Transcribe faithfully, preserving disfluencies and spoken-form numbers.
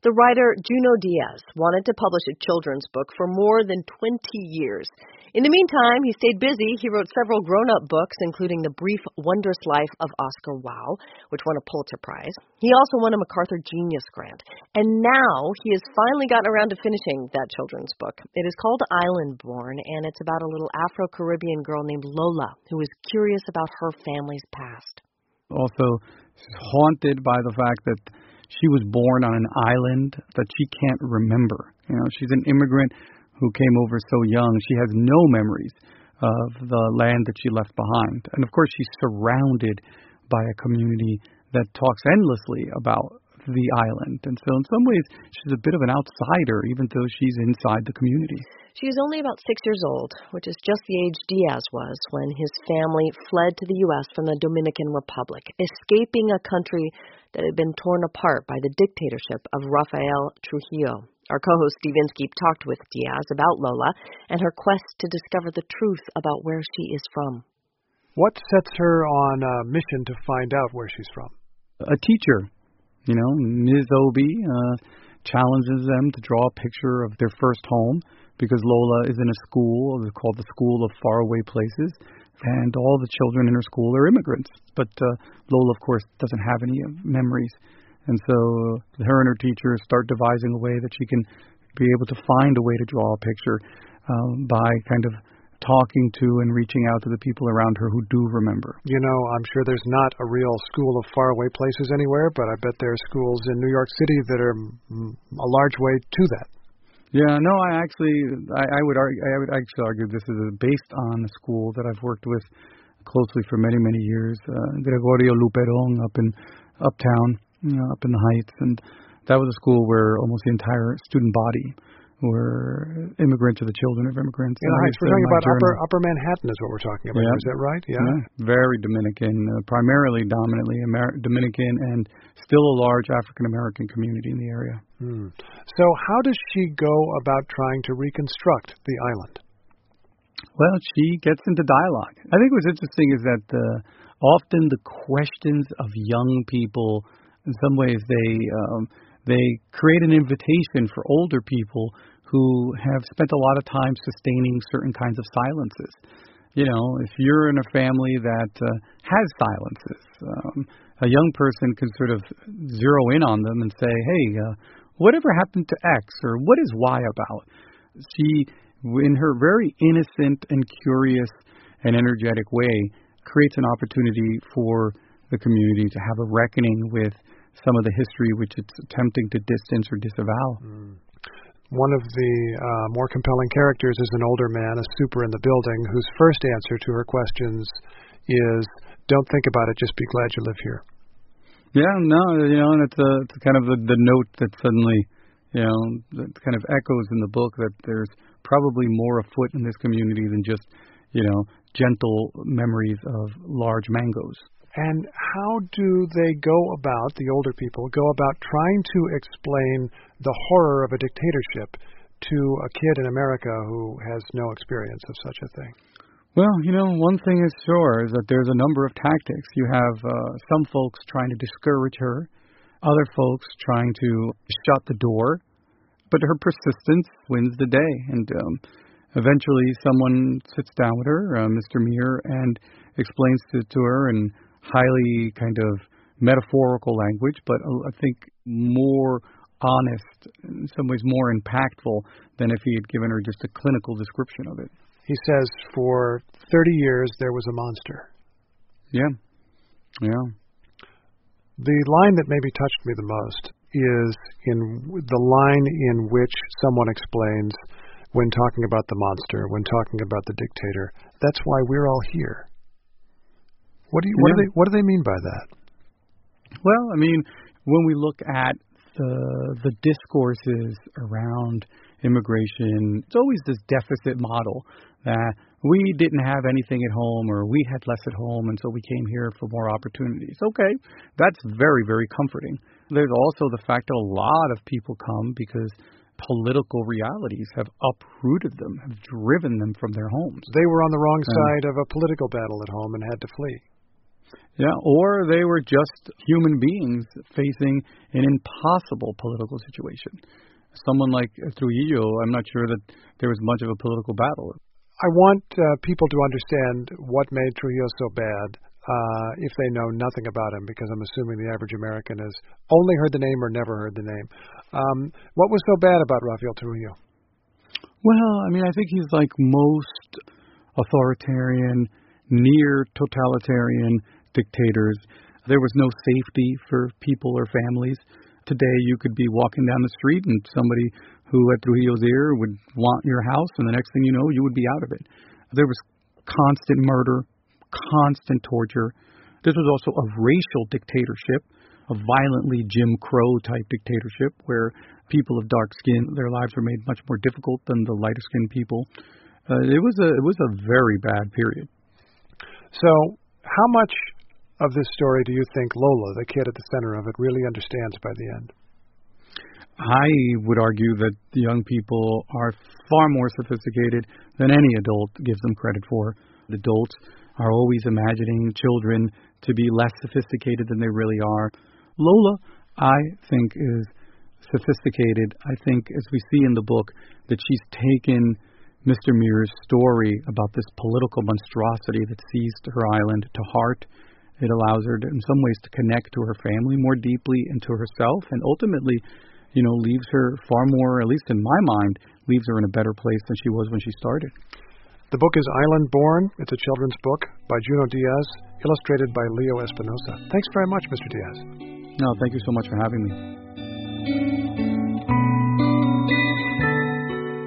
The writer Junot Diaz wanted to publish a children's book for more than twenty years. In the meantime, he stayed busy. He wrote several grown-up books, including The Brief Wondrous Life of Oscar Wilde, which won a Pulitzer Prize. He also won a MacArthur Genius Grant. And now he has finally gotten around to finishing that children's book. It is called Island Born, and it's about a little Afro-Caribbean girl named Lola, who is curious about her family's past. Also, she's haunted by the fact that she was born on an island that she can't remember. You know, she's an immigrant who came over so young. She has no memories of the land that she left behind. And, of course, she's surrounded by a community that talks endlessly about the island. And so in some ways, she's a bit of an outsider, even though she's inside the community. She is only about six years old, which is just the age Diaz was when his family fled to the U S from the Dominican Republic, escaping a country that had been torn apart by the dictatorship of Rafael Trujillo. Our co-host Steve Inskeep talked with Diaz about Lola and her quest to discover the truth about where she is from. What sets her on a mission to find out where she's from? A teacher. You know, Miz Obi uh, challenges them to draw a picture of their first home because Lola is in a school called the School of Faraway Places, and all the children in her school are immigrants. But uh, Lola, of course, doesn't have any memories. And so her and her teacher start devising a way that she can be able to find a way to draw a picture um, by kind of talking to and reaching out to the people around her who do remember. You know, I'm sure there's not a real School of Faraway Places anywhere, but I bet there are schools in New York City that are a large way to that. Yeah, no, I actually, I, I would argue, I would actually argue this is based on a school that I've worked with closely for many, many years, uh, Gregorio Luperón up in Uptown, you know, up in the Heights, and that was a school where almost the entire student body were immigrants or the children of immigrants. In the Heights, we're talking about upper, upper Manhattan is what we're talking about. Yeah. Is that right? Yeah. yeah. Very Dominican, uh, primarily dominantly Amer- Dominican, and still a large African-American community in the area. Hmm. So how does she go about trying to reconstruct the island? Well, she gets into dialogue. I think what's interesting is that uh, often the questions of young people, in some ways, they um, they create an invitation for older people who have spent a lot of time sustaining certain kinds of silences. You know, if you're in a family that uh, has silences, um, a young person can sort of zero in on them and say, hey, uh, whatever happened to X, or what is Y about? She, in her very innocent and curious and energetic way, creates an opportunity for the community to have a reckoning with some of the history which it's attempting to distance or disavow. Mm. One of the uh, more compelling characters is an older man, a super in the building, whose first answer to her questions is, don't think about it, just be glad you live here. Yeah, no, you know, and it's, a, it's kind of the, the note that suddenly, you know, that kind of echoes in the book that there's probably more afoot in this community than just, you know, gentle memories of large mangoes. And how do they go about, the older people, go about trying to explain the horror of a dictatorship to a kid in America who has no experience of such a thing? Well, you know, one thing is sure is that there's a number of tactics. You have uh, some folks trying to discourage her, other folks trying to shut the door, but her persistence wins the day. And um, eventually someone sits down with her, uh, Mister Muir, and explains to, to her in highly kind of metaphorical language, but uh, I think more honest, in some ways more impactful than if he had given her just a clinical description of it. He says, for thirty years there was a monster. Yeah, yeah. The line that maybe touched me the most is in the line in which someone explains, when talking about the monster, when talking about the dictator, that's why we're all here. What do you, what, yeah. do they, what do they mean by that? Well, I mean, when we look at the the discourses around immigration, it's always this deficit model that we didn't have anything at home or we had less at home and so we came here for more opportunities. Okay, that's very, very comforting. There's also the fact that a lot of people come because political realities have uprooted them, have driven them from their homes. They were on the wrong um, side of a political battle at home and had to flee. Yeah, or they were just human beings facing an impossible political situation. Someone like Trujillo, I'm not sure that there was much of a political battle. I want uh, people to understand what made Trujillo so bad uh, if they know nothing about him, because I'm assuming the average American has only heard the name or never heard the name. Um, what was so bad about Rafael Trujillo? Well, I mean, I think he's like most authoritarian, near totalitarian dictators. There was no safety for people or families. Today, you could be walking down the street and somebody who had Trujillo's ear would want your house, and the next thing you know, you would be out of it. There was constant murder, constant torture. This was also a racial dictatorship, a violently Jim Crow type dictatorship where people of dark skin, their lives were made much more difficult than the lighter skinned people. Uh, it was a it was a very bad period. So, how much of this story do you think Lola, the kid at the center of it, really understands by the end? I would argue that the young people are far more sophisticated than any adult gives them credit for. The adults are always imagining children to be less sophisticated than they really are. Lola, I think, is sophisticated. I think, as we see in the book, that she's taken Mister Mir's story about this political monstrosity that seized her island to heart. It allows her, to, in some ways, to connect to her family more deeply and to herself, and ultimately, you know, leaves her far more, at least in my mind, leaves her in a better place than she was when she started. The book is Island Born. It's a children's book by Junot Diaz, illustrated by Leo Espinosa. Thanks very much, Mister Diaz. No, thank you so much for having me.